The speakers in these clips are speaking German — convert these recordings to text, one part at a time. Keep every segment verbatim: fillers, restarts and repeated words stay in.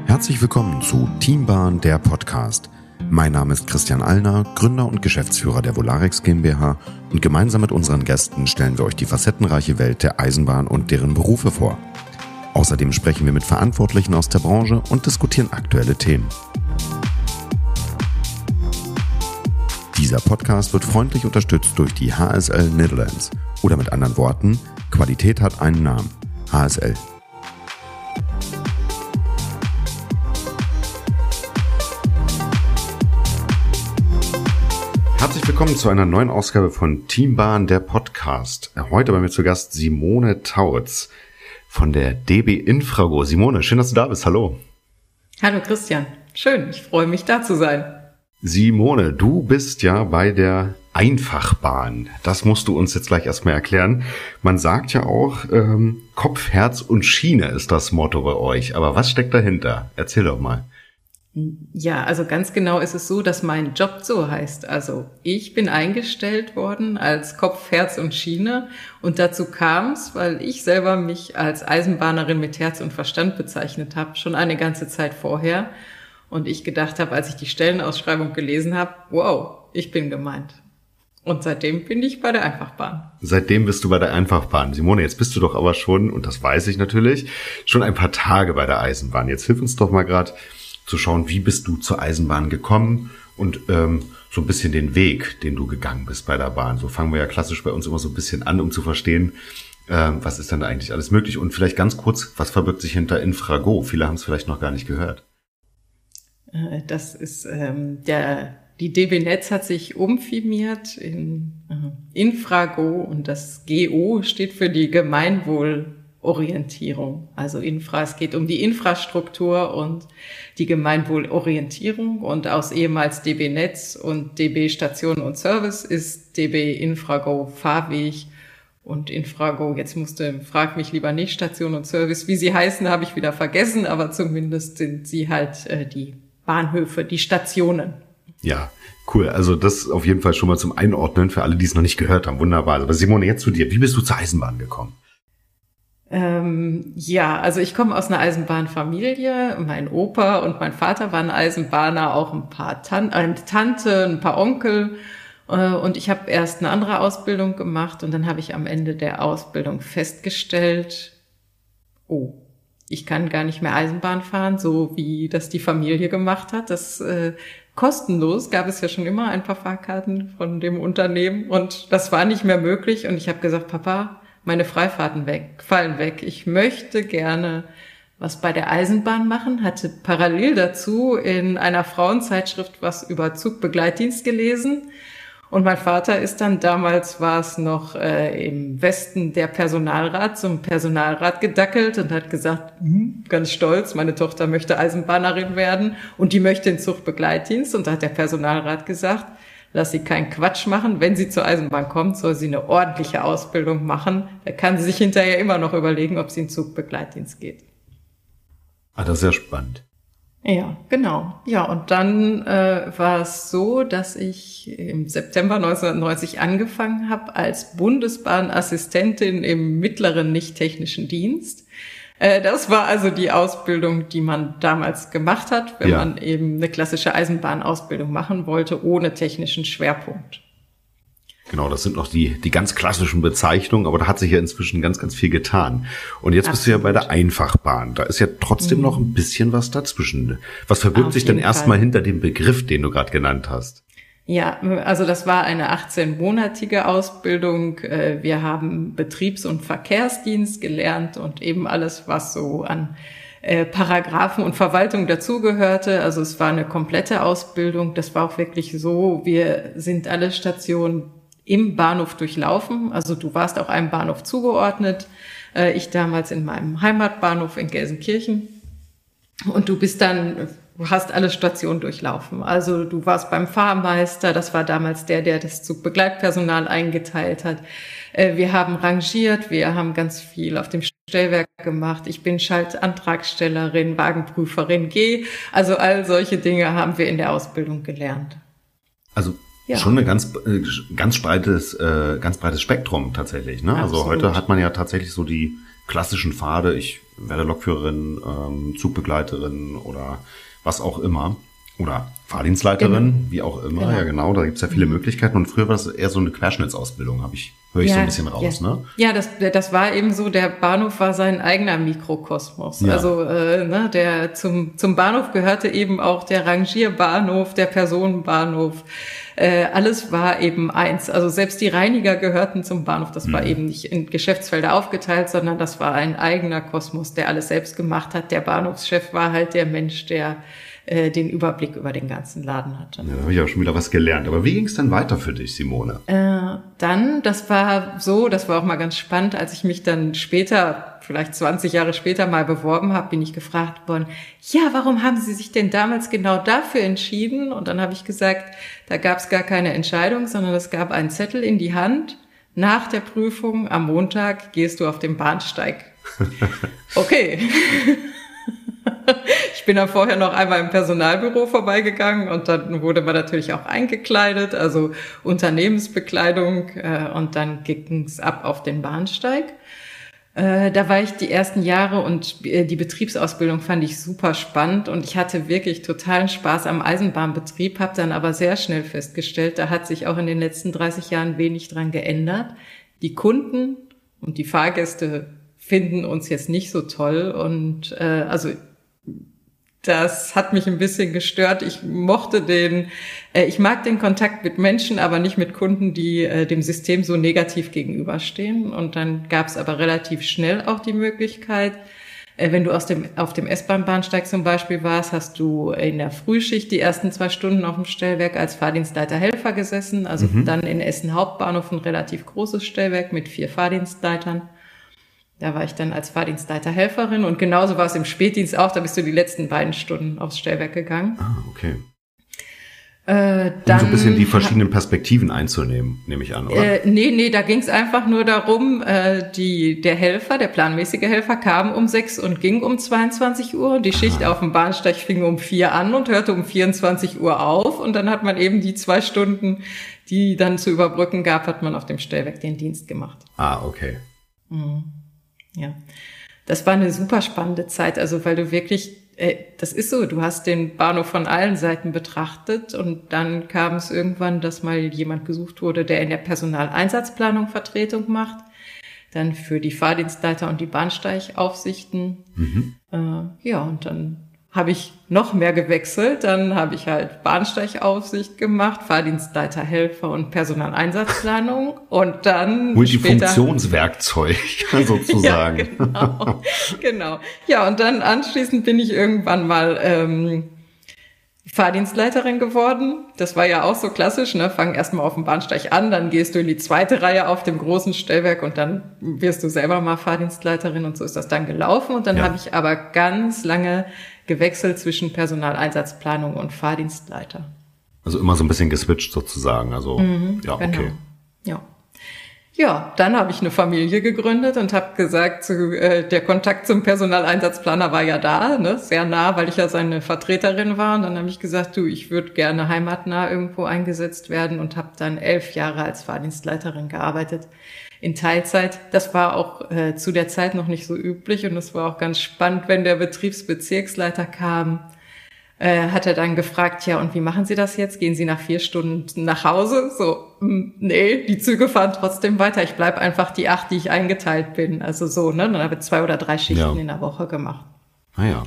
Herzlich willkommen zu Teambahn, der Podcast. Mein Name ist Christian Allner, Gründer und Geschäftsführer der Volarex GmbH, und gemeinsam mit unseren Gästen stellen wir euch die facettenreiche Welt der Eisenbahn und deren Berufe vor. Außerdem sprechen wir mit Verantwortlichen aus der Branche und diskutieren aktuelle Themen. Dieser Podcast wird freundlich unterstützt durch die H S L Netherlands oder mit anderen Worten, Qualität hat einen Namen, H S L. Herzlich willkommen zu einer neuen Ausgabe von Teambahn, der Podcast. Heute bei mir zu Gast Simone Tautz von der D B Infrago. Simone, schön, dass du da bist. Hallo. Hallo Christian, schön, ich freue mich da zu sein. Simone, du bist ja bei der Einfachbahn. Das musst du uns jetzt gleich erstmal erklären. Man sagt ja auch, ähm, Kopf, Herz und Schiene ist das Motto bei euch. Aber was steckt dahinter? Erzähl doch mal. Ja, also ganz genau ist es so, dass mein Job so heißt. Also ich bin eingestellt worden als Kopf, Herz und Schiene, und dazu kam es, weil ich selber mich als Eisenbahnerin mit Herz und Verstand bezeichnet habe, schon eine ganze Zeit vorher. Und ich gedacht habe, als ich die Stellenausschreibung gelesen habe, wow, ich bin gemeint. Und seitdem bin ich bei der Einfachbahn. Seitdem bist du bei der Einfachbahn. Simone, jetzt bist du doch aber schon, und das weiß ich natürlich, schon ein paar Tage bei der Eisenbahn. Jetzt hilf uns doch mal gerade zu schauen, wie bist du zur Eisenbahn gekommen und ähm, so ein bisschen den Weg, den du gegangen bist bei der Bahn. So fangen wir ja klassisch bei uns immer so ein bisschen an, um zu verstehen, äh, was ist denn da eigentlich alles möglich. Und vielleicht ganz kurz, was verbirgt sich hinter Infrago? Viele haben es vielleicht noch gar nicht gehört. Das ist ähm, der die D B Netz hat sich umfirmiert in äh, Infrago, und das G O steht für die Gemeinwohlorientierung. Also Infra, es geht um die Infrastruktur und die Gemeinwohlorientierung, und aus ehemals D B Netz und D B Station und Service ist D B Infrago Fahrweg und Infrago. Jetzt musste, frag mich lieber nicht, Station und Service, wie sie heißen, habe ich wieder vergessen, aber zumindest sind sie halt äh, die Bahnhöfe, die Stationen. Ja, cool. Also das auf jeden Fall schon mal zum Einordnen für alle, die es noch nicht gehört haben. Wunderbar. Aber Simone, jetzt zu dir. Wie bist du zur Eisenbahn gekommen? Ähm, ja, also ich komme aus einer Eisenbahnfamilie. Mein Opa und mein Vater waren Eisenbahner, auch ein paar Tan- eine Tante, ein paar Onkel. Äh, und ich habe erst eine andere Ausbildung gemacht, und dann habe ich am Ende der Ausbildung festgestellt, oh, ich kann gar nicht mehr Eisenbahn fahren, so wie das die Familie gemacht hat. Das äh, kostenlos, gab es ja schon immer ein paar Fahrkarten von dem Unternehmen, und das war nicht mehr möglich. Und ich habe gesagt, Papa, meine Freifahrten weg, fallen weg. Ich möchte gerne was bei der Eisenbahn machen, hatte parallel dazu in einer Frauenzeitschrift was über Zugbegleitdienst gelesen. Und mein Vater ist dann, damals war es noch äh, im Westen der Personalrat, zum Personalrat gedackelt und hat gesagt, hm, ganz stolz, meine Tochter möchte Eisenbahnerin werden und die möchte den Zugbegleitdienst. Und da hat der Personalrat gesagt, lass sie keinen Quatsch machen. Wenn sie zur Eisenbahn kommt, soll sie eine ordentliche Ausbildung machen. Da kann sie sich hinterher immer noch überlegen, ob sie in den Zugbegleitdienst geht. Ah, das ist ja spannend. Ja, genau. Ja, und dann äh, war es so, dass ich im September neunzehnhundertneunzig angefangen habe als Bundesbahnassistentin im mittleren nicht-technischen Dienst. Äh, das war also die Ausbildung, die man damals gemacht hat, wenn ja. man eben eine klassische Eisenbahnausbildung machen wollte, ohne technischen Schwerpunkt. Genau, das sind noch die die ganz klassischen Bezeichnungen, aber da hat sich ja inzwischen ganz, ganz viel getan. Und jetzt Absolut. Bist du ja bei der Einfachbahn. Da ist ja trotzdem mhm. noch ein bisschen was dazwischen. Was verbirgt sich denn erstmal hinter dem Begriff, den du gerade genannt hast? Ja, also das war eine achtzehnmonatige Ausbildung. Wir haben Betriebs- und Verkehrsdienst gelernt und eben alles, was so an Paragraphen und Verwaltung dazugehörte. Also es war eine komplette Ausbildung. Das war auch wirklich so, wir sind alle Stationen im Bahnhof durchlaufen. Also du warst auch einem Bahnhof zugeordnet. Ich damals in meinem Heimatbahnhof in Gelsenkirchen. Und du bist dann, du hast alle Stationen durchlaufen. Also du warst beim Fahrmeister, das war damals der, der das Zugbegleitpersonal eingeteilt hat. Wir haben rangiert, wir haben ganz viel auf dem Stellwerk gemacht. Ich bin Schaltantragstellerin, Wagenprüferin G. Also all solche Dinge haben wir in der Ausbildung gelernt. Also ja. Schon ein ganz, ganz breites, ganz breites Spektrum tatsächlich, ne? Also heute hat man ja tatsächlich so die klassischen Pfade. Ich werde Lokführerin, ähm, Zugbegleiterin oder was auch immer. Oder Fahrdienstleiterin, genau. Wie auch immer. Genau. Ja, genau, da gibt's ja viele mhm. Möglichkeiten. Und früher war es eher so eine Querschnittsausbildung, habe ich, höre ich ja, so ein bisschen raus, ja. ne? Ja, das, das war eben so, der Bahnhof war sein eigener Mikrokosmos. Ja. Also äh, ne, der zum, zum Bahnhof gehörte eben auch der Rangierbahnhof, der Personenbahnhof. Äh, alles war eben eins. Also selbst die Reiniger gehörten zum Bahnhof. Das mhm. war eben nicht in Geschäftsfelder aufgeteilt, sondern das war ein eigener Kosmos, der alles selbst gemacht hat. Der Bahnhofschef war halt der Mensch, der den Überblick über den ganzen Laden hatte. Ja, da habe ich auch schon wieder was gelernt. Aber wie ging es dann weiter für dich, Simone? Äh, dann, das war so, das war auch mal ganz spannend, als ich mich dann später, vielleicht zwanzig Jahre später mal beworben habe, bin ich gefragt worden, ja, warum haben Sie sich denn damals genau dafür entschieden? Und dann habe ich gesagt, da gab es gar keine Entscheidung, sondern es gab einen Zettel in die Hand. Nach der Prüfung am Montag gehst du auf den Bahnsteig. Okay. Ich bin dann vorher noch einmal im Personalbüro vorbeigegangen und dann wurde man natürlich auch eingekleidet, also Unternehmensbekleidung, äh, und dann ging's ab auf den Bahnsteig. Äh, da war ich die ersten Jahre und äh, die Betriebsausbildung fand ich super spannend und ich hatte wirklich totalen Spaß am Eisenbahnbetrieb, habe dann aber sehr schnell festgestellt, da hat sich auch in den letzten dreißig Jahren wenig dran geändert. Die Kunden und die Fahrgäste finden uns jetzt nicht so toll und äh, also das hat mich ein bisschen gestört. Ich mochte den, äh, ich mag den Kontakt mit Menschen, aber nicht mit Kunden, die äh, dem System so negativ gegenüberstehen. Und dann gab es aber relativ schnell auch die Möglichkeit, äh, wenn du aus dem auf dem S-Bahn-Bahnsteig zum Beispiel warst, hast du in der Frühschicht die ersten zwei Stunden auf dem Stellwerk als Fahrdienstleiter Helfer gesessen. Also mhm. dann in Essen Hauptbahnhof ein relativ großes Stellwerk mit vier Fahrdienstleitern. Da war ich dann als Fahrdienstleiter Helferin und genauso war es im Spätdienst auch, da bist du die letzten beiden Stunden aufs Stellwerk gegangen. Ah, okay. Äh, dann, um so ein bisschen die verschiedenen Perspektiven einzunehmen, nehme ich an, oder? Äh, nee, nee, da ging es einfach nur darum, äh, die der Helfer, der planmäßige Helfer kam um sechs und ging um zweiundzwanzig Uhr und die Schicht ah. auf dem Bahnsteig fing um vier an und hörte um vierundzwanzig Uhr auf und dann hat man eben die zwei Stunden, die dann zu überbrücken gab, hat man auf dem Stellwerk den Dienst gemacht. Ah, okay. Mhm. Ja, das war eine super spannende Zeit, also weil du wirklich, äh, das ist so, du hast den Bahnhof von allen Seiten betrachtet und dann kam es irgendwann, dass mal jemand gesucht wurde, der in der Personaleinsatzplanung Vertretung macht, dann für die Fahrdienstleiter und die Bahnsteigaufsichten. Mhm. Äh, ja, und dann habe ich noch mehr gewechselt. Dann habe ich halt Bahnsteigaufsicht gemacht, Fahrdienstleiter, Helfer und Personaleinsatzplanung. Und dann Multifunktionswerkzeug sozusagen. Ja, genau, genau. Ja, und dann anschließend bin ich irgendwann mal ähm, Fahrdienstleiterin geworden. Das war ja auch so klassisch, ne? Fang erstmal auf dem Bahnsteig an, dann gehst du in die zweite Reihe auf dem großen Stellwerk und dann wirst du selber mal Fahrdienstleiterin und so ist das dann gelaufen. Und dann ja. habe ich aber ganz lange gewechselt zwischen Personaleinsatzplanung und Fahrdienstleiter. Also immer so ein bisschen geswitcht sozusagen. Also mhm, ja, genau. okay. Ja. Ja, dann habe ich eine Familie gegründet und habe gesagt, zu, äh, der Kontakt zum Personaleinsatzplaner war ja da, ne, sehr nah, weil ich ja seine Vertreterin war. Und dann habe ich gesagt, du, ich würde gerne heimatnah irgendwo eingesetzt werden und habe dann elf Jahre als Fahrdienstleiterin gearbeitet in Teilzeit. Das war auch äh, zu der Zeit noch nicht so üblich und es war auch ganz spannend, wenn der Betriebsbezirksleiter kam. Äh, hat er dann gefragt, ja, und wie machen Sie das jetzt? Gehen Sie nach vier Stunden nach Hause? So, mh, nee, die Züge fahren trotzdem weiter. Ich bleib einfach die acht, die ich eingeteilt bin. Also so, ne? Dann habe ich zwei oder drei Schichten ja. in der Woche gemacht. Ah ja.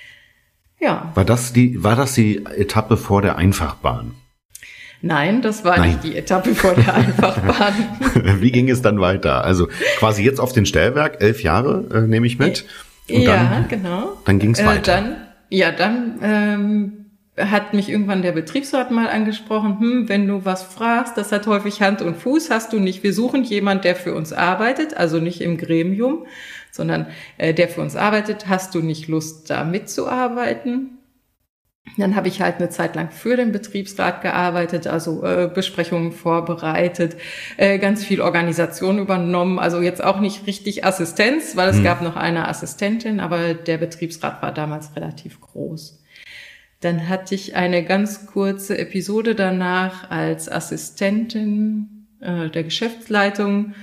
Ja. War das die, war das die Etappe vor der Einfachbahn? Nein, das war Nein. nicht die Etappe vor der Einfachbahn. Wie ging es dann weiter? Also quasi jetzt auf den Stellwerk, elf Jahre, äh, nehme ich mit. Und ja, dann, genau. Dann ging es äh, weiter. Dann, ja, dann ähm, hat mich irgendwann der Betriebsrat mal angesprochen, hm, wenn du was fragst, das hat häufig Hand und Fuß, hast du nicht. Wir suchen jemand, der für uns arbeitet, also nicht im Gremium, sondern äh, der für uns arbeitet. Hast du nicht Lust, da mitzuarbeiten? Dann habe ich halt eine Zeit lang für den Betriebsrat gearbeitet, also äh, Besprechungen vorbereitet, äh, ganz viel Organisation übernommen, also jetzt auch nicht richtig Assistenz, weil es hm. gab noch eine Assistentin, aber der Betriebsrat war damals relativ groß. Dann hatte ich eine ganz kurze Episode danach als Assistentin äh, der Geschäftsleitung.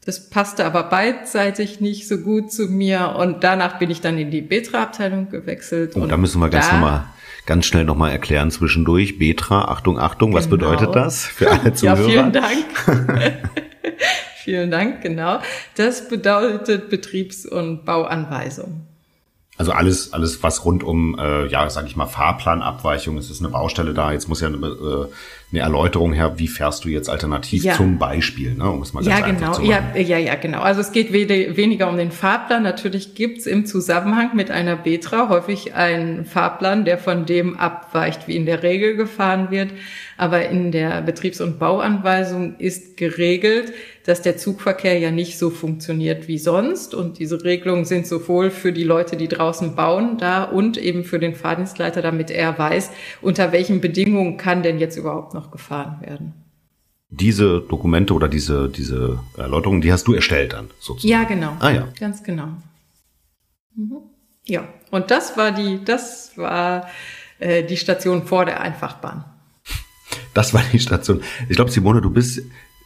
Das passte aber beidseitig nicht so gut zu mir und danach bin ich dann in die Betra-Abteilung gewechselt. Und, und da müssen wir ganz da, nochmal, ganz schnell nochmal erklären zwischendurch. Betra, Achtung, Achtung, was genau. bedeutet das für alle Zuhörer? Ja, vielen Dank. Vielen Dank, genau. Das bedeutet Betriebs- und Bauanweisung. Also alles, alles was rund um, äh, ja, sage ich mal, Fahrplanabweichung, es ist eine Baustelle da, jetzt muss ja eine, äh, eine Erläuterung her, wie fährst du jetzt alternativ ja. zum Beispiel, ne, um es mal ganz ja, einfach genau. zu machen. Ja, ja, ja, genau. Also es geht we- weniger um den Fahrplan. Natürlich gibt's im Zusammenhang mit einer Betra häufig einen Fahrplan, der von dem abweicht, wie in der Regel gefahren wird. Aber in der Betriebs- und Bauanweisung ist geregelt, dass der Zugverkehr ja nicht so funktioniert wie sonst. Und diese Regelungen sind sowohl für die Leute, die draußen bauen, da und eben für den Fahrdienstleiter, damit er weiß, unter welchen Bedingungen kann denn jetzt überhaupt noch gefahren werden. Diese Dokumente oder diese, diese Erläuterungen, die hast du erstellt dann sozusagen? Ja, genau. Ah ja. Ganz genau. Mhm. Ja, und das war die, das war äh, die Station vor der Einfachbahn. Das war die Station. Ich glaube, Simone, du bist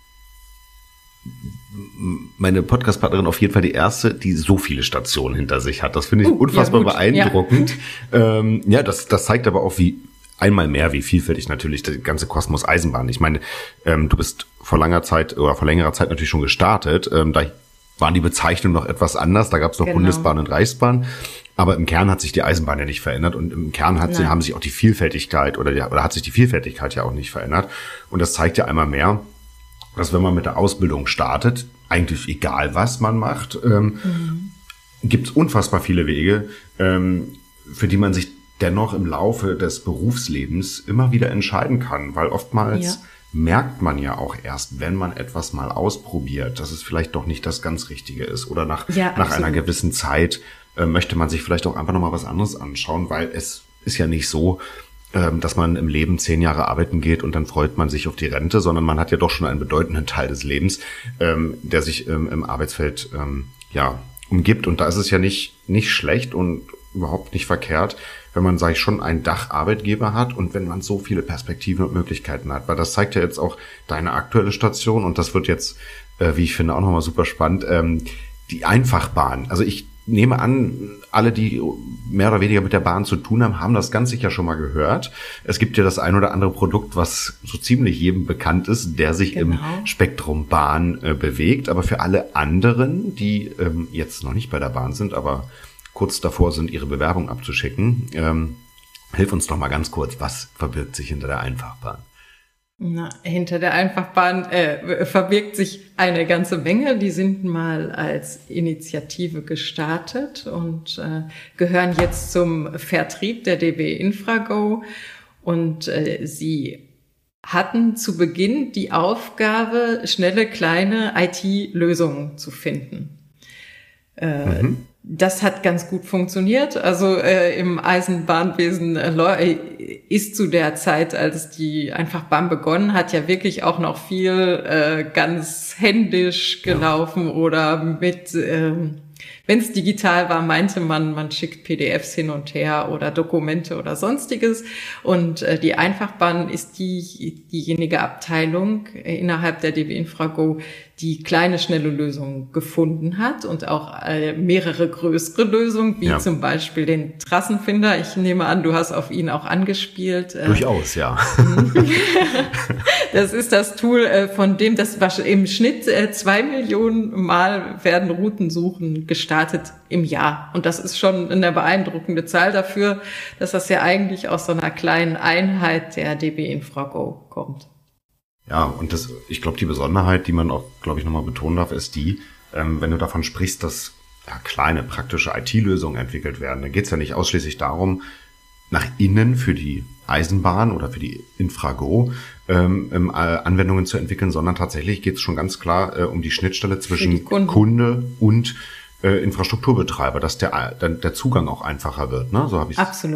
meine Podcast-Partnerin auf jeden Fall die erste, die so viele Stationen hinter sich hat. Das finde ich uh, unfassbar ja, beeindruckend. Ja, ähm, ja das, das zeigt aber auch, wie einmal mehr, wie vielfältig natürlich der ganze Kosmos Eisenbahn. Ich meine, ähm, du bist vor langer Zeit oder vor längerer Zeit natürlich schon gestartet. Ähm, da waren die Bezeichnungen noch etwas anders. Da gab es noch genau. Bundesbahn und Reichsbahn. Aber im Kern hat sich die Eisenbahn ja nicht verändert und im Kern hat sie, haben sich auch die Vielfältigkeit oder, die, oder hat sich die Vielfältigkeit ja auch nicht verändert. Und das zeigt ja einmal mehr, dass wenn man mit der Ausbildung startet, eigentlich egal was man macht, ähm, mhm. gibt es unfassbar viele Wege, ähm, für die man sich dennoch im Laufe des Berufslebens immer wieder entscheiden kann, weil oftmals ja. merkt man ja auch erst, wenn man etwas mal ausprobiert, dass es vielleicht doch nicht das ganz Richtige ist oder nach, ja, nach einer gewissen Zeit äh, möchte man sich vielleicht auch einfach nochmal was anderes anschauen, weil es ist ja nicht so, ähm, dass man im Leben zehn Jahre arbeiten geht und dann freut man sich auf die Rente, sondern man hat ja doch schon einen bedeutenden Teil des Lebens, ähm, der sich ähm, im Arbeitsfeld ähm, ja umgibt und da ist es ja nicht nicht schlecht und überhaupt nicht verkehrt, wenn man, sage ich schon, einen Dacharbeitgeber hat und wenn man so viele Perspektiven und Möglichkeiten hat. Weil das zeigt ja jetzt auch deine aktuelle Station und das wird jetzt, äh, wie ich finde, auch nochmal super spannend, ähm, die Einfachbahn. Also ich nehme an, alle, die mehr oder weniger mit der Bahn zu tun haben, haben das ganz sicher schon mal gehört. Es gibt ja das ein oder andere Produkt, was so ziemlich jedem bekannt ist, der sich genau. im Spektrum Bahn äh, bewegt. Aber für alle anderen, die ähm, jetzt noch nicht bei der Bahn sind, aber kurz davor sind, ihre Bewerbung abzuschicken. Ähm, hilf uns doch mal ganz kurz, was verbirgt sich hinter der Einfachbahn? Na, hinter der Einfachbahn äh, verbirgt sich eine ganze Menge. Die sind mal als Initiative gestartet und äh, gehören jetzt zum Vertrieb der D B Infrago. Und äh, sie hatten zu Beginn die Aufgabe, schnelle, kleine I T-Lösungen zu finden. Äh, mhm. Das hat ganz gut funktioniert. Also äh, im Eisenbahnwesen äh, ist zu der Zeit, als die Einfachbahn begonnen hat, ja wirklich auch noch viel äh, ganz händisch gelaufen ja. oder mit, äh, wenn es digital war, meinte man, man schickt P D Fs hin und her oder Dokumente oder sonstiges. Und äh, die Einfachbahn ist die diejenige Abteilung äh, innerhalb der D B Infrago, die kleine, schnelle Lösungen gefunden hat und auch äh, mehrere größere Lösungen, wie ja. zum Beispiel den Trassenfinder. Ich nehme an, du hast auf ihn auch angespielt. Durchaus, ja. Das ist das Tool, äh, von dem das im Schnitt äh, zwei Millionen Mal werden Routensuchen gestartet im Jahr. Und das ist schon eine beeindruckende Zahl dafür, dass das ja eigentlich aus so einer kleinen Einheit der D B Infrago kommt. Ja, und das, ich glaube, die Besonderheit, die man auch, glaube ich, nochmal betonen darf, ist die, ähm, wenn du davon sprichst, dass ja, kleine praktische I T-Lösungen entwickelt werden, dann geht es ja nicht ausschließlich darum, nach innen für die Eisenbahn oder für die Infrago ähm, äh, Anwendungen zu entwickeln, sondern tatsächlich geht es schon ganz klar äh, um die Schnittstelle zwischen die Kunde und äh, Infrastrukturbetreiber, dass der, der der Zugang auch einfacher wird, ne? So habe ich Absolut.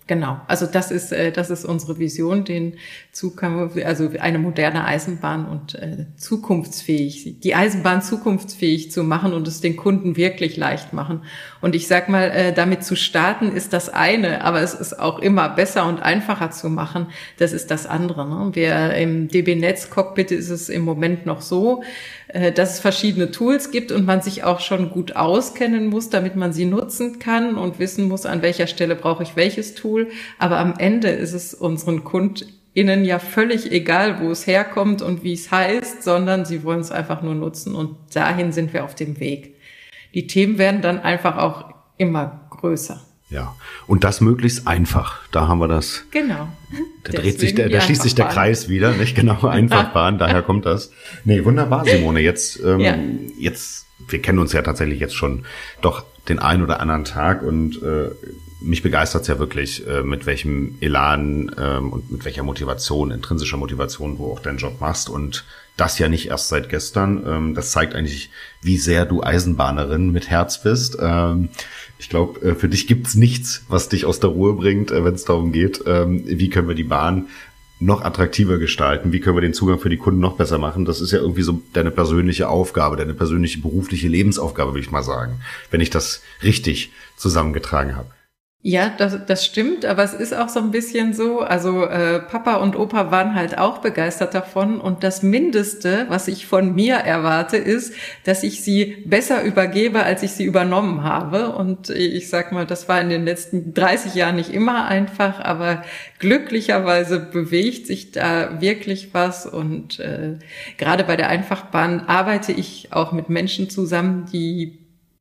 Genau, also das ist äh, das ist unsere Vision, den Zug, also eine moderne Eisenbahn und äh, zukunftsfähig, die Eisenbahn zukunftsfähig zu machen und es den Kunden wirklich leicht machen. Und ich sag mal, äh, damit zu starten ist das eine, aber es ist auch immer besser und einfacher zu machen. Das ist das andere. Ne? Wir im D B Netz Cockpit ist es im Moment noch so, äh, dass es verschiedene Tools gibt und man sich auch schon gut auskennen muss, damit man sie nutzen kann und wissen muss, an welcher Stelle brauche ich welches Tool. Aber am Ende ist es unseren KundInnen ja völlig egal, wo es herkommt und wie es heißt, sondern sie wollen es einfach nur nutzen und dahin sind wir auf dem Weg. Die Themen werden dann einfach auch immer größer. Ja, und das möglichst einfach. Da haben wir das. Genau. Da dreht sich der, da schließt sich der Kreis wieder, nicht genau, Einfachbahn, daher kommt das. Nee, wunderbar, Simone. Jetzt, ähm, ja. jetzt, wir kennen uns ja tatsächlich jetzt schon doch den einen oder anderen Tag und äh, mich begeistert's ja wirklich, äh, mit welchem Elan ähm, und mit welcher Motivation, intrinsischer Motivation du auch deinen Job machst und das ja nicht erst seit gestern. Ähm, das zeigt eigentlich, wie sehr du Eisenbahnerin mit Herz bist. Ähm, ich glaube, äh, für dich gibt's nichts, was dich aus der Ruhe bringt, äh, wenn es darum geht, ähm, wie können wir die Bahn noch attraktiver gestalten, wie können wir den Zugang für die Kunden noch besser machen. Das ist ja irgendwie so deine persönliche Aufgabe, deine persönliche berufliche Lebensaufgabe, würde ich mal sagen, wenn ich das richtig zusammengetragen habe. Ja, das, das stimmt, aber es ist auch so ein bisschen so, also äh, Papa und Opa waren halt auch begeistert davon und das Mindeste, was ich von mir erwarte, ist, dass ich sie besser übergebe, als ich sie übernommen habe und ich sag mal, das war in den letzten dreißig Jahren nicht immer einfach, aber glücklicherweise bewegt sich da wirklich was und äh, gerade bei der Einfachbahn arbeite ich auch mit Menschen zusammen, die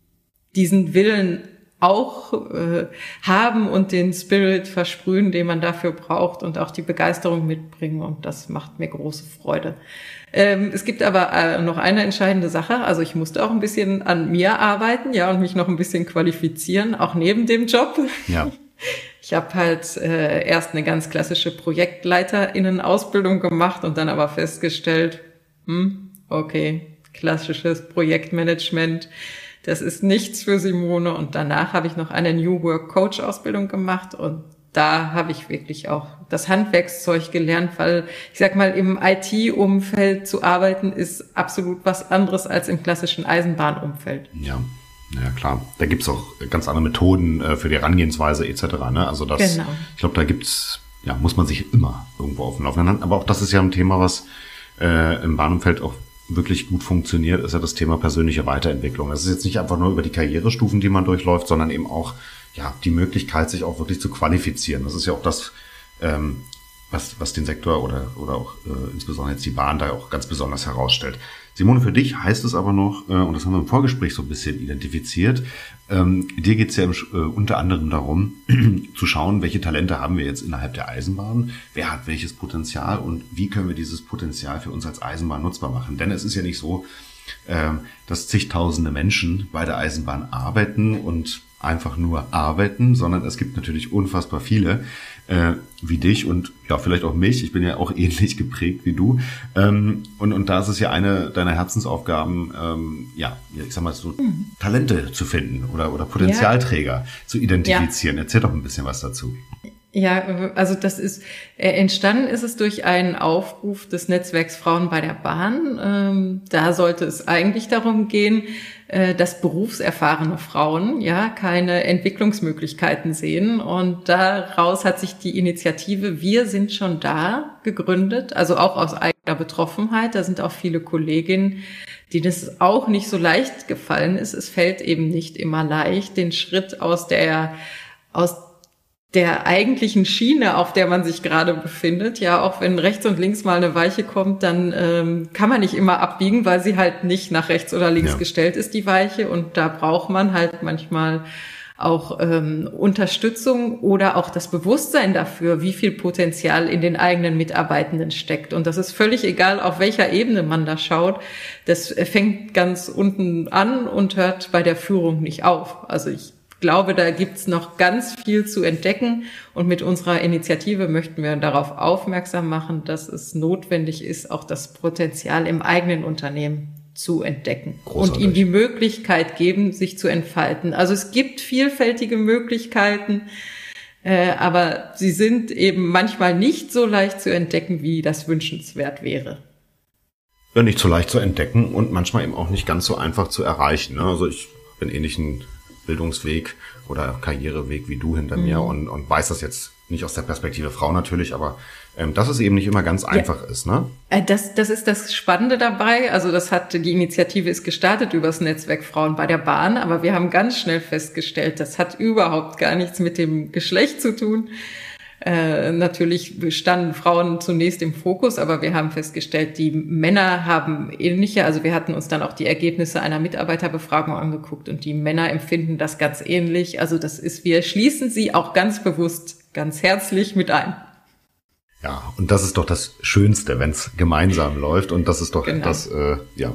diesen Willen auch äh, haben und den Spirit versprühen, den man dafür braucht und auch die Begeisterung mitbringen und das macht mir große Freude. Ähm, es gibt aber äh, noch eine entscheidende Sache, also ich musste auch ein bisschen an mir arbeiten, ja, und mich noch ein bisschen qualifizieren, auch neben dem Job. Ja. Ich habe halt äh, erst eine ganz klassische ProjektleiterInnen-Ausbildung gemacht und dann aber festgestellt, hm, okay, klassisches Projektmanagement, das ist nichts für Simone. Und danach habe ich noch eine New Work Coach Ausbildung gemacht und da habe ich wirklich auch das Handwerkszeug gelernt, weil ich sag mal, im I T-Umfeld zu arbeiten ist absolut was anderes als im klassischen Eisenbahnumfeld. Ja. Ja, klar. Da gibt's auch ganz andere Methoden äh, für die Herangehensweise et cetera. Ne? Also das, genau. Ich glaube, da gibt's, ja, muss man sich immer irgendwo auf dem Laufenden halten. Aber auch das ist ja ein Thema, was äh, im Bahnumfeld auch wirklich gut funktioniert, ist ja das Thema persönliche Weiterentwicklung. Das ist jetzt nicht einfach nur über die Karrierestufen, die man durchläuft, sondern eben auch ja die Möglichkeit, sich auch wirklich zu qualifizieren. Das ist ja auch das, ähm, was was den Sektor oder oder auch äh, insbesondere jetzt die Bahn da auch ganz besonders herausstellt. Simone, für dich heißt es aber noch, äh, und das haben wir im Vorgespräch so ein bisschen identifiziert, ähm, dir geht es ja äh, unter anderem darum, zu schauen, welche Talente haben wir jetzt innerhalb der Eisenbahn, wer hat welches Potenzial und wie können wir dieses Potenzial für uns als Eisenbahn nutzbar machen. Denn es ist ja nicht so, äh, dass zigtausende Menschen bei der Eisenbahn arbeiten und einfach nur arbeiten, sondern es gibt natürlich unfassbar viele, äh, wie dich und ja, vielleicht auch mich. Ich bin ja auch ähnlich geprägt wie du. Ähm, und, und da ist es ja eine deiner Herzensaufgaben, ähm, ja, ich sag mal so, mhm. Talente zu finden oder, oder Potenzialträger ja. zu identifizieren. Ja. Erzähl doch ein bisschen was dazu. Ja, also das ist, äh, entstanden ist es durch einen Aufruf des Netzwerks Frauen bei der Bahn. Ähm, da sollte es eigentlich darum gehen, äh, dass berufserfahrene Frauen ja keine Entwicklungsmöglichkeiten sehen. Und daraus hat sich die Initiative Wir sind schon da gegründet, also auch aus eigener Betroffenheit. Da sind auch viele Kolleginnen, denen es auch nicht so leicht gefallen ist. Es fällt eben nicht immer leicht, den Schritt aus der, aus der eigentlichen Schiene, auf der man sich gerade befindet. Ja, auch wenn rechts und links mal eine Weiche kommt, dann ähm, kann man nicht immer abbiegen, weil sie halt nicht nach rechts oder links ja. gestellt ist, die Weiche. Und da braucht man halt manchmal auch ähm, Unterstützung oder auch das Bewusstsein dafür, wie viel Potenzial in den eigenen Mitarbeitenden steckt. Und das ist völlig egal, auf welcher Ebene man da schaut. Das fängt ganz unten an und hört bei der Führung nicht auf. Also ich Ich glaube, da gibt's noch ganz viel zu entdecken und mit unserer Initiative möchten wir darauf aufmerksam machen, dass es notwendig ist, auch das Potenzial im eigenen Unternehmen zu entdecken. Großartig. Und ihm die Möglichkeit geben, sich zu entfalten. Also es gibt vielfältige Möglichkeiten. Äh, aber sie sind eben manchmal nicht so leicht zu entdecken, wie das wünschenswert wäre. Ja, nicht so leicht zu entdecken und manchmal eben auch nicht ganz so einfach zu erreichen. Ne? Also ich bin ähnlichen Bildungsweg oder Karriereweg wie du hinter mhm. mir und, und weiß das jetzt nicht aus der Perspektive Frau natürlich, aber ähm, dass es eben nicht immer ganz einfach ja. ist, ne? Das, das ist das Spannende dabei. Also das hat, die Initiative ist gestartet über das Netzwerk Frauen bei der Bahn, aber wir haben ganz schnell festgestellt, das hat überhaupt gar nichts mit dem Geschlecht zu tun. Äh, natürlich standen Frauen zunächst im Fokus, aber wir haben festgestellt, die Männer haben ähnliche, also wir hatten uns dann auch die Ergebnisse einer Mitarbeiterbefragung angeguckt und die Männer empfinden das ganz ähnlich. Also das ist, wir schließen sie auch ganz bewusst, ganz herzlich mit ein. Ja, und das ist doch das Schönste, wenn es gemeinsam läuft und das ist doch genau. das, äh, ja,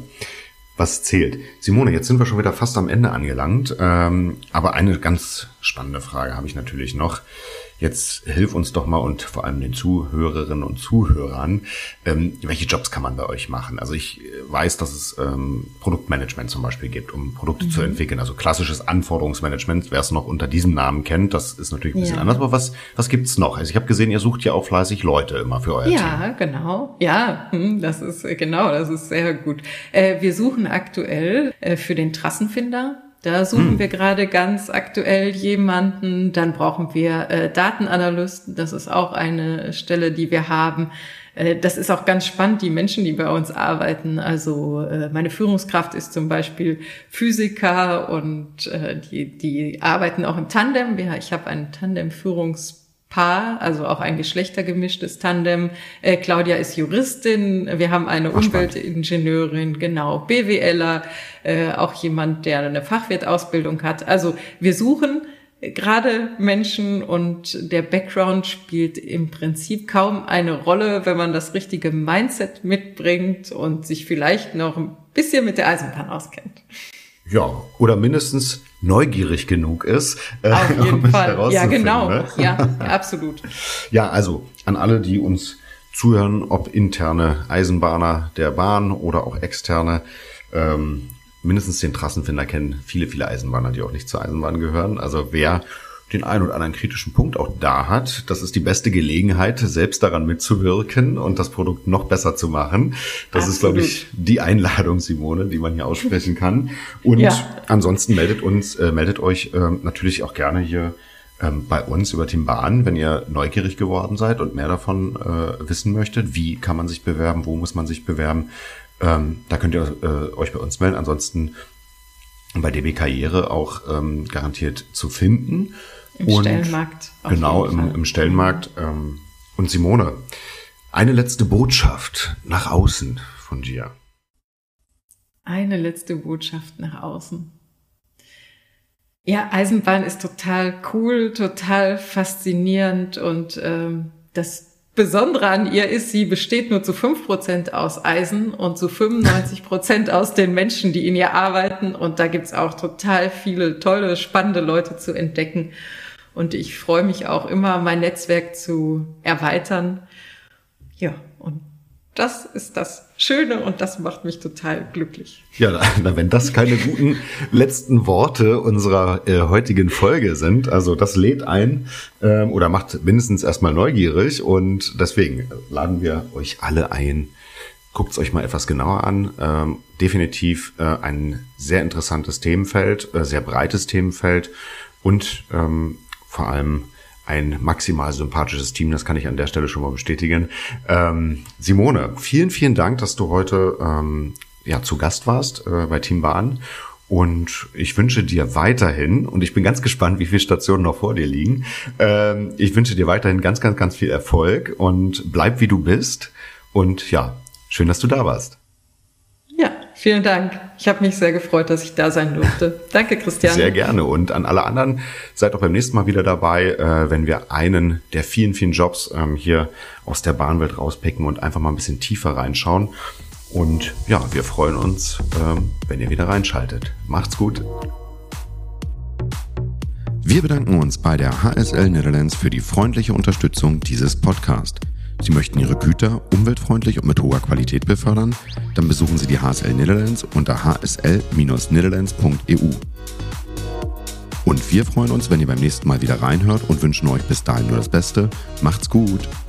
was zählt. Simone, jetzt sind wir schon wieder fast am Ende angelangt, ähm, aber eine ganz spannende Frage habe ich natürlich noch. Jetzt hilf uns doch mal und vor allem den Zuhörerinnen und Zuhörern, ähm, welche Jobs kann man bei euch machen? Also ich weiß, dass es ähm, Produktmanagement zum Beispiel gibt, um Produkte mhm. zu entwickeln. Also klassisches Anforderungsmanagement, wer es noch unter diesem Namen kennt, das ist natürlich ein bisschen ja. anders. Aber was was gibt's noch? Also ich habe gesehen, ihr sucht ja auch fleißig Leute immer für euer ja, Team. Ja, genau. Ja, das ist genau, das ist sehr gut. Äh, wir suchen aktuell äh, für den Trassenfinder. Da suchen hm. wir gerade ganz aktuell jemanden. Dann brauchen wir äh, Datenanalysten. Das ist auch eine Stelle, die wir haben. Äh, das ist auch ganz spannend, die Menschen, die bei uns arbeiten. Also äh, meine Führungskraft ist zum Beispiel Physiker und äh, die, die arbeiten auch im Tandem. Ich habe einen Tandem-Führungs Paar, also auch ein geschlechtergemischtes Tandem. Äh, Claudia ist Juristin, wir haben eine Ach, Umweltingenieurin, genau, BWLer, äh, auch jemand, der eine Fachwirtausbildung hat. Also wir suchen gerade Menschen und der Background spielt im Prinzip kaum eine Rolle, wenn man das richtige Mindset mitbringt und sich vielleicht noch ein bisschen mit der Eisenbahn auskennt. Ja, oder mindestens neugierig genug ist. Äh, Auf jeden um Fall. Ja, genau. Ne? Ja, ja, absolut. Ja, also an alle, die uns zuhören, ob interne Eisenbahner der Bahn oder auch externe, ähm, mindestens den Trassenfinder kennen viele, viele Eisenbahner, die auch nicht zur Eisenbahn gehören. Also wer den einen oder anderen kritischen Punkt auch da hat, das ist die beste Gelegenheit, selbst daran mitzuwirken und das Produkt noch besser zu machen. Das Absolut. Ist, glaube ich, die Einladung, Simone, die man hier aussprechen kann. Und ja. ansonsten meldet uns, äh, meldet euch äh, natürlich auch gerne hier ähm, bei uns über Team Bahn, wenn ihr neugierig geworden seid und mehr davon äh, wissen möchtet. Wie kann man sich bewerben? Wo muss man sich bewerben? Ähm, da könnt ihr äh, euch bei uns melden. Ansonsten bei D B Karriere auch ähm, garantiert zu finden. Im und Stellenmarkt. Genau, im, im Stellenmarkt. Ähm, und Simone, eine letzte Botschaft nach außen von dir. Eine letzte Botschaft nach außen. Ja, Eisenbahn ist total cool, total faszinierend und ähm, das Besondere an ihr ist, sie besteht nur zu fünf Prozent aus Eisen und zu fünfundneunzig Prozent aus den Menschen, die in ihr arbeiten. Und da gibt's auch total viele tolle, spannende Leute zu entdecken. Und ich freue mich auch immer, mein Netzwerk zu erweitern. Ja, und das ist das Schöne und das macht mich total glücklich. Ja, na, wenn das keine guten letzten Worte unserer äh, heutigen Folge sind, also das lädt ein ähm, oder macht mindestens erstmal neugierig und deswegen laden wir euch alle ein. Guckt es euch mal etwas genauer an. Ähm, definitiv äh, ein sehr interessantes Themenfeld, äh, sehr breites Themenfeld und ähm, vor allem ein maximal sympathisches Team, das kann ich an der Stelle schon mal bestätigen. Ähm, Simone, vielen, vielen Dank, dass du heute ähm, ja zu Gast warst äh, bei Team Bahn. Und ich wünsche dir weiterhin, und ich bin ganz gespannt, wie viele Stationen noch vor dir liegen, ähm, ich wünsche dir weiterhin ganz, ganz, ganz viel Erfolg und bleib wie du bist. Und ja, schön, dass du da warst. Ja, vielen Dank. Ich habe mich sehr gefreut, dass ich da sein durfte. Danke, Christian. Sehr gerne. Und an alle anderen, seid auch beim nächsten Mal wieder dabei, äh, wenn wir einen der vielen, vielen Jobs ähm, hier aus der Bahnwelt rauspicken und einfach mal ein bisschen tiefer reinschauen. Und ja, wir freuen uns, ähm, wenn ihr wieder reinschaltet. Macht's gut. Wir bedanken uns bei der H S L Netherlands für die freundliche Unterstützung dieses Podcasts. Sie möchten Ihre Güter umweltfreundlich und mit hoher Qualität befördern? Dann besuchen Sie die H S L Netherlands unter h s l dash netherlands punkt e u. Und wir freuen uns, wenn ihr beim nächsten Mal wieder reinhört und wünschen euch bis dahin nur das Beste. Macht's gut!